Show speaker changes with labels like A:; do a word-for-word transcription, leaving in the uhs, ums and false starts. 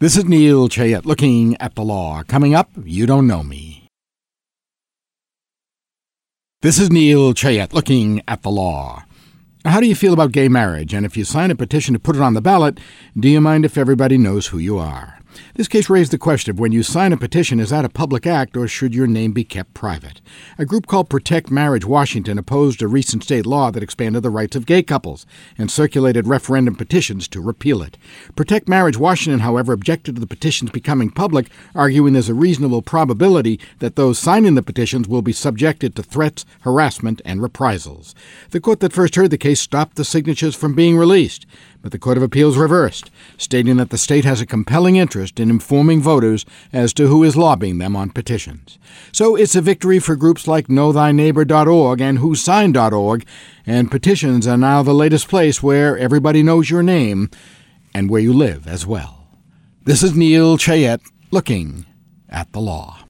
A: This is Neil Chayette looking at the law. Coming up, You Don't Know Me. This is Neil Chayette looking at the law. How do you feel about gay marriage? And if you sign a petition to put it on the ballot, do you mind if everybody knows who you are? This case raised the question of when you sign a petition, is that a public act or should your name be kept private? A group called Protect Marriage Washington opposed a recent state law that expanded the rights of gay couples and circulated referendum petitions to repeal it. Protect Marriage Washington, however, objected to the petitions becoming public, arguing there's a reasonable probability that those signing the petitions will be subjected to threats, harassment, and reprisals. The court that first heard the case stopped the signatures from being released, but the Court of Appeals reversed, stating that the state has a compelling interest in informing voters as to who is lobbying them on petitions. So it's a victory for groups like know thy neighbor dot org and who signed dot org, and petitions are now the latest place where everybody knows your name and where you live as well. This is Neil Chayette looking at the law.